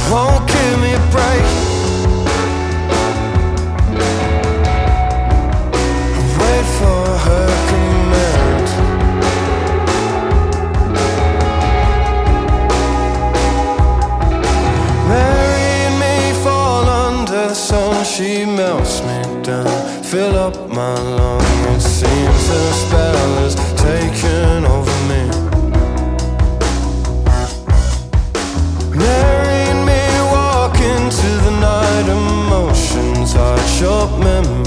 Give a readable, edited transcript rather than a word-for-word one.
won't give me a break. I wait for her command. Mary and me fall under the sun. She melts me down, fill up my lungs. It seems her spell is taken over me. Mary and me walk into the night. Emotions are short memories.